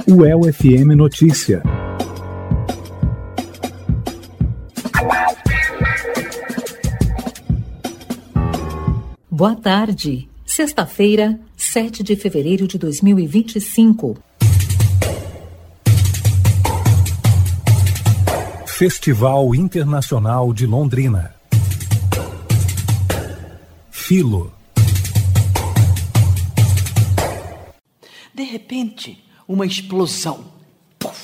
UEL-FM Notícia. Boa tarde. Sexta-feira, 7 de fevereiro de 2025. Festival Internacional de Londrina. Filo. De repente, uma explosão. Puf!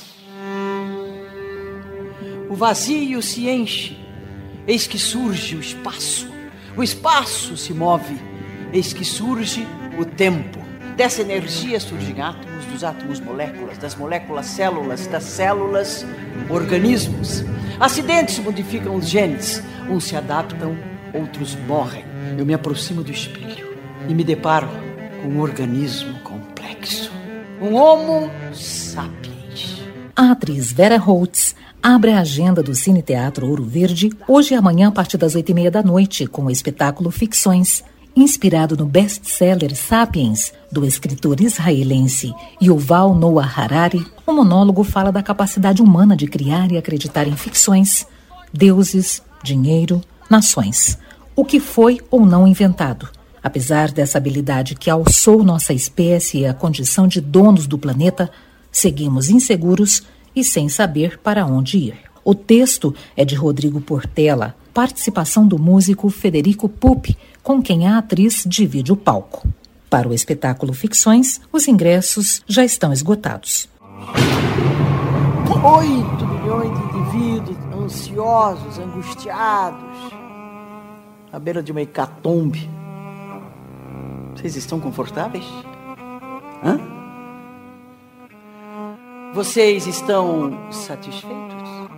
O vazio se enche. Eis que surge o espaço. O espaço se move. Eis que surge o tempo. Dessa energia surgem átomos, dos átomos moléculas, das moléculas células, das células organismos. Acidentes modificam os genes. Uns se adaptam, outros morrem. Eu me aproximo do espelho e me deparo com um organismo complexo. Um Homo sapiens. A atriz Vera Holtz abre a agenda do Cine Teatro Ouro Verde hoje e amanhã a partir das 20h30 da noite com o espetáculo Ficções. Inspirado no best-seller Sapiens, do escritor israelense Yuval Noah Harari, o monólogo fala da capacidade humana de criar e acreditar em ficções, deuses, dinheiro, nações, o que foi ou não inventado. Apesar dessa habilidade que alçou nossa espécie e a condição de donos do planeta, seguimos inseguros e sem saber para onde ir. O texto é de Rodrigo Portela, participação do músico Federico Pupi, com quem a atriz divide o palco. Para o espetáculo Ficções, os ingressos já estão esgotados. 8 milhões de indivíduos ansiosos, angustiados, à beira de uma hecatombe. Vocês estão confortáveis? Hã? Vocês estão satisfeitos?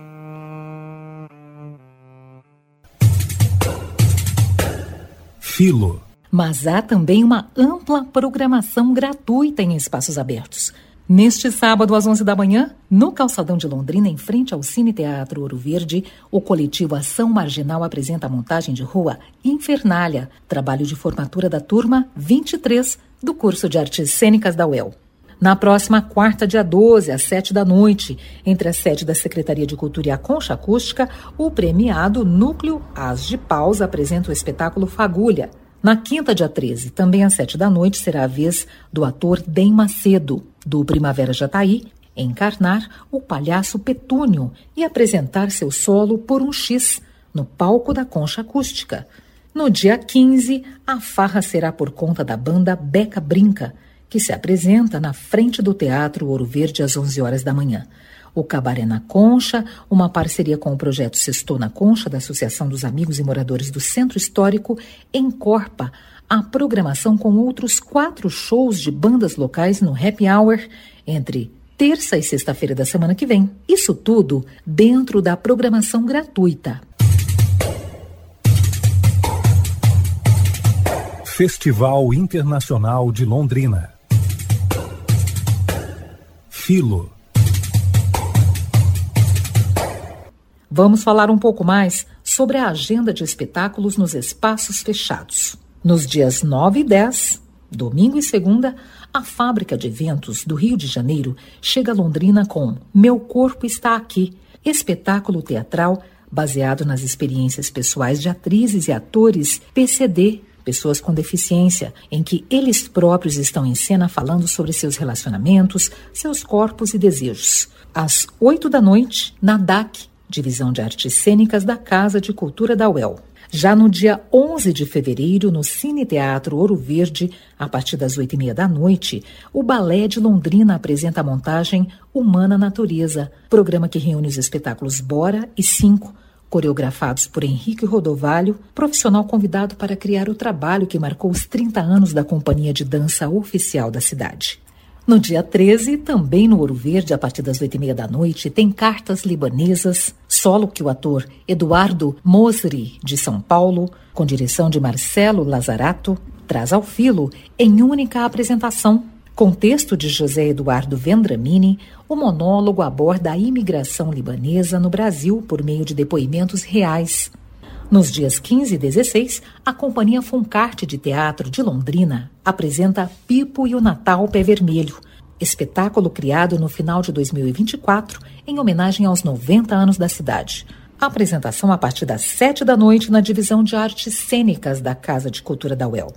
Filo. Mas há também uma ampla programação gratuita em espaços abertos. Neste sábado, às 11 da manhã, no Calçadão de Londrina, em frente ao Cine Teatro Ouro Verde, o coletivo Ação Marginal apresenta a montagem de rua Infernália, trabalho de formatura da turma 23 do curso de Artes Cênicas da UEL. Na próxima quarta, dia 12, às 7 da noite, entre a sede da Secretaria de Cultura e a Concha Acústica, o premiado Núcleo As de Paus apresenta o espetáculo Fagulha. Na quinta, dia 13, também às 7 da noite, será a vez do ator Den Macedo, do Primavera Jataí, encarnar o palhaço Petúnio e apresentar seu solo Por um X, no palco da Concha Acústica. No dia 15, a farra será por conta da banda Beca Brinca, que se apresenta na frente do Teatro Ouro Verde às 11 horas da manhã. O Cabaré na Concha, uma parceria com o projeto Sextou na Concha, da Associação dos Amigos e Moradores do Centro Histórico, encorpa a programação com outros 4 shows de bandas locais no Happy Hour entre terça e sexta-feira da semana que vem. Isso tudo dentro da programação gratuita. Festival Internacional de Londrina. Filo. Vamos falar um pouco mais sobre a agenda de espetáculos nos espaços fechados. Nos dias 9 e 10, domingo e segunda, a Fábrica de Eventos do Rio de Janeiro chega a Londrina com Meu Corpo Está Aqui, espetáculo teatral baseado nas experiências pessoais de atrizes e atores PCD, pessoas com deficiência, em que eles próprios estão em cena falando sobre seus relacionamentos, seus corpos e desejos. Às 8 da noite, na DAC, Divisão de Artes Cênicas da Casa de Cultura da UEL. Já no dia 11 de fevereiro, no Cine Teatro Ouro Verde, a partir das 8h30 da noite, o Balé de Londrina apresenta a montagem Humana Natureza, programa que reúne os espetáculos Bora e 5, coreografados por Henrique Rodovalho, profissional convidado para criar o trabalho que marcou os 30 anos da companhia de dança oficial da cidade. No dia 13, também no Ouro Verde, a partir das 8h30 da noite, tem Cartas Libanesas, solo que o ator Eduardo Mosri, de São Paulo, com direção de Marcelo Lazarato, traz ao filo em única apresentação. Com texto de José Eduardo Vendramini, o monólogo aborda a imigração libanesa no Brasil por meio de depoimentos reais. Nos dias 15 e 16, a Companhia Foncarte de Teatro de Londrina apresenta Pipo e o Natal Pé Vermelho, espetáculo criado no final de 2024 em homenagem aos 90 anos da cidade. A apresentação a partir das 7 da noite na divisão de artes cênicas da Casa de Cultura da UEL.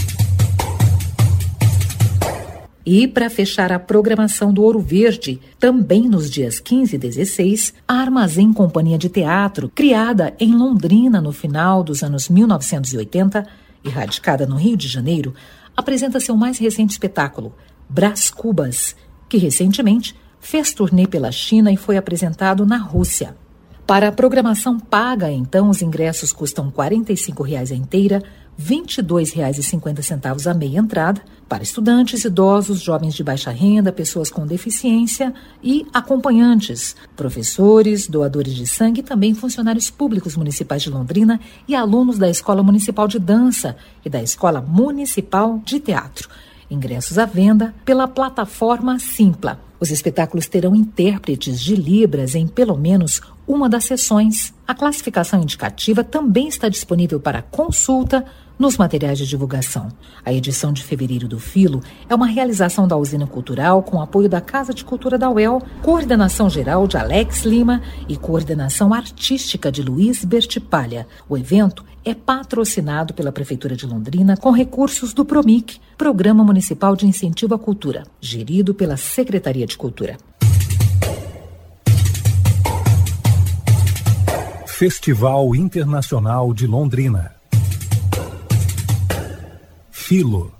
E, para fechar a programação do Ouro Verde, também nos dias 15 e 16, a Armazém Companhia de Teatro, criada em Londrina no final dos anos 1980 e radicada no Rio de Janeiro, apresenta seu mais recente espetáculo, Brás Cubas, que recentemente fez turnê pela China e foi apresentado na Rússia. Para a programação paga, então, os ingressos custam R$ 45,00 a inteira, R$ 22,50 a meia entrada, para estudantes, idosos, jovens de baixa renda, pessoas com deficiência e acompanhantes, professores, doadores de sangue e também funcionários públicos municipais de Londrina e alunos da Escola Municipal de Dança e da Escola Municipal de Teatro. Ingressos à venda pela plataforma Simpla. Os espetáculos terão intérpretes de Libras em pelo menos uma das sessões. A classificação indicativa também está disponível para consulta nos materiais de divulgação. A edição de fevereiro do Filo é uma realização da Usina Cultural com apoio da Casa de Cultura da UEL, coordenação geral de Alex Lima e coordenação artística de Luiz Bertipalha. O evento é patrocinado pela Prefeitura de Londrina com recursos do PROMIC, Programa Municipal de Incentivo à Cultura, gerido pela Secretaria de Cultura. Festival Internacional de Londrina. Filo.